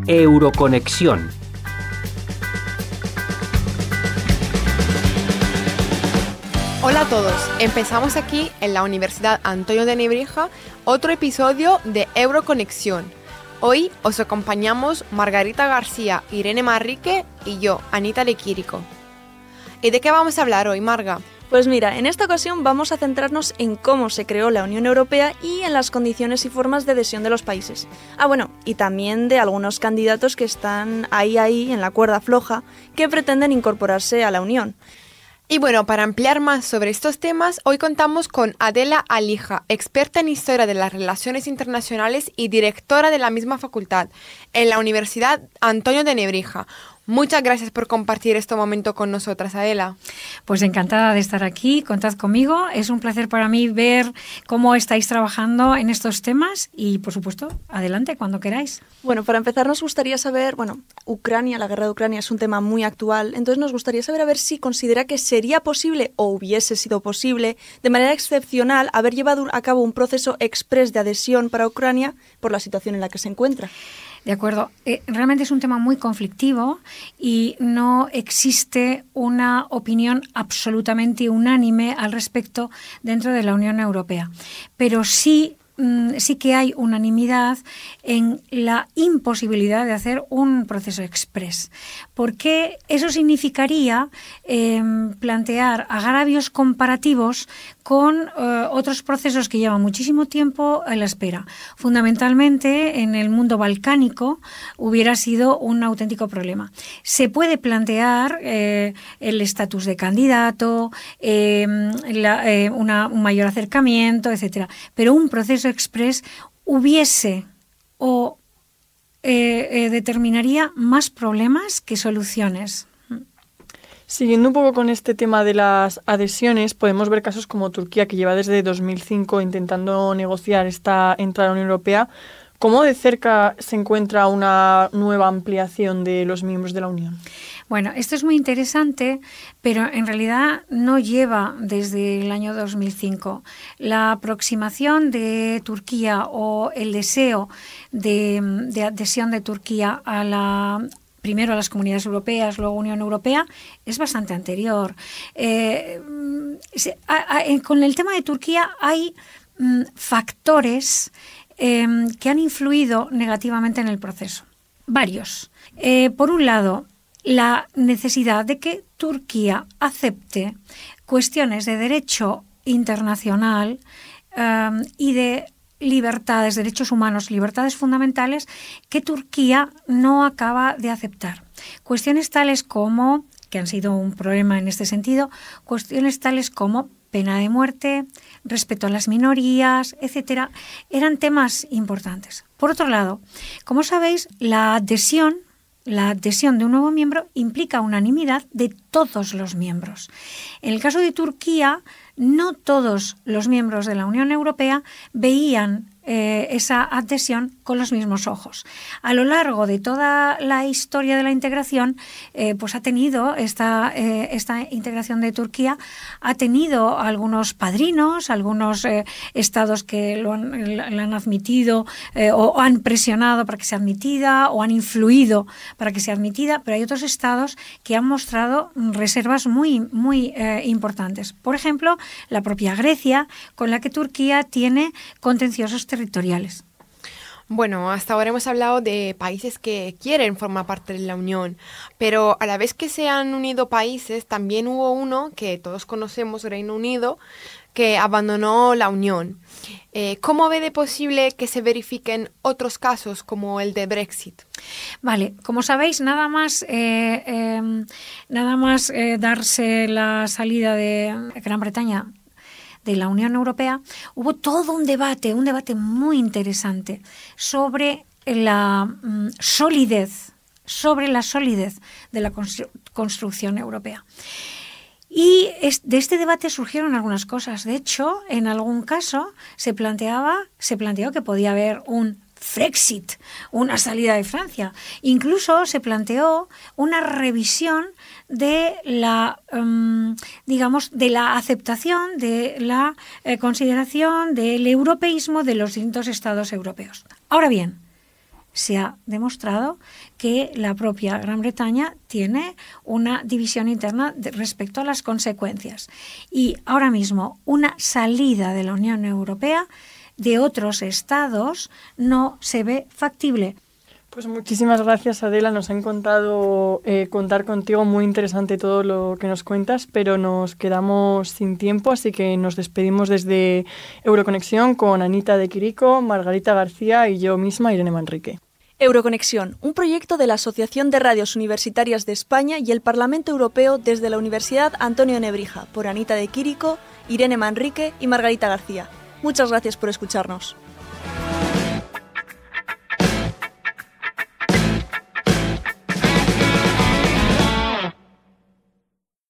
Euroconexión. Hola a todos, empezamos aquí en la Universidad Antonio de Nebrija otro episodio de Euroconexión. Hoy os acompañamos Margarita García, Irene Marrique y yo, Anita Lequírico. ¿Y de qué vamos a hablar hoy, Marga? Pues mira, en esta ocasión vamos a centrarnos en cómo se creó la Unión Europea y en las condiciones y formas de adhesión de los países. Y también de algunos candidatos que están ahí en la cuerda floja que pretenden incorporarse a la Unión. Y bueno, para ampliar más sobre estos temas, hoy contamos con Adela Alija, experta en Historia de las Relaciones Internacionales y directora de la misma facultad en la Universidad Antonio de Nebrija. Muchas gracias por compartir este momento con nosotras, Adela. Pues encantada de estar aquí, contad conmigo. Es un placer para mí ver cómo estáis trabajando en estos temas y, por supuesto, adelante cuando queráis. Bueno, para empezar nos gustaría saber, Ucrania, la guerra de Ucrania es un tema muy actual, entonces nos gustaría saber a ver si considera que sería posible o hubiese sido posible, de manera excepcional, haber llevado a cabo un proceso exprés de adhesión para Ucrania por la situación en la que se encuentra. De acuerdo. Realmente es un tema muy conflictivo y no existe una opinión absolutamente unánime al respecto dentro de la Unión Europea. Pero sí que hay unanimidad en la imposibilidad de hacer un proceso exprés, porque eso significaría plantear agravios comparativos con otros procesos que llevan muchísimo tiempo a la espera. Fundamentalmente, en el mundo balcánico hubiera sido un auténtico problema. Se puede plantear el estatus de candidato, un mayor acercamiento, etcétera, pero un proceso exprés hubiese o determinaría más problemas que soluciones. Siguiendo un poco con este tema de las adhesiones, podemos ver casos como Turquía, que lleva desde 2005 intentando negociar esta entrada a la Unión Europea. ¿Cómo de cerca se encuentra una nueva ampliación de los miembros de la Unión? Bueno, esto es muy interesante, pero en realidad no lleva desde el año 2005. La aproximación de Turquía o el deseo de adhesión de Turquía primero a las comunidades europeas, luego Unión Europea, es bastante anterior. Con el tema de Turquía hay factores que han influido negativamente en el proceso. Varios. Por un lado, la necesidad de que Turquía acepte cuestiones de derecho internacional y de libertades, derechos humanos, libertades fundamentales que Turquía no acaba de aceptar. Cuestiones tales como, que han sido un problema en este sentido, cuestiones tales como pena de muerte, respeto a las minorías, etcétera, eran temas importantes. Por otro lado, como sabéis, la adhesión de un nuevo miembro implica unanimidad de todos los miembros. En el caso de Turquía, no todos los miembros de la Unión Europea veían esa adhesión con los mismos ojos. A lo largo de toda la historia de la integración, pues ha tenido esta integración de Turquía, ha tenido algunos padrinos, algunos estados que la han admitido o han presionado para que sea admitida o han influido para que sea admitida, pero hay otros estados que han mostrado reservas muy importantes. Por ejemplo, la propia Grecia, con la que Turquía tiene contenciosos territoriales. Bueno, hasta ahora hemos hablado de países que quieren formar parte de la Unión, pero a la vez que se han unido países, también hubo uno que todos conocemos, Reino Unido, que abandonó la Unión. ¿Cómo ve de posible que se verifiquen otros casos como el de Brexit? Vale, como sabéis, nada más darse la salida de Gran Bretaña de la Unión Europea, hubo todo un debate muy interesante sobre la solidez de la construcción europea. Y de este debate surgieron algunas cosas. De hecho, en algún caso se planteó que podía haber un Frexit, una salida de Francia. Incluso se planteó una revisión de la, de la aceptación, de la consideración del europeísmo de los distintos estados europeos. Ahora bien, se ha demostrado que la propia Gran Bretaña tiene una división interna respecto a las consecuencias. Y ahora mismo una salida de la Unión Europea de otros estados no se ve factible. Pues muchísimas gracias, Adela. Nos ha encantado contar contigo. Muy interesante todo lo que nos cuentas, pero nos quedamos sin tiempo, así que nos despedimos desde Euroconexión con Anita de Quirico, Margarita García y yo misma, Irene Manrique. Euroconexión, un proyecto de la Asociación de Radios Universitarias de España y el Parlamento Europeo desde la Universidad Antonio Nebrija, por Anita de Quirico, Irene Manrique y Margarita García. Muchas gracias por escucharnos.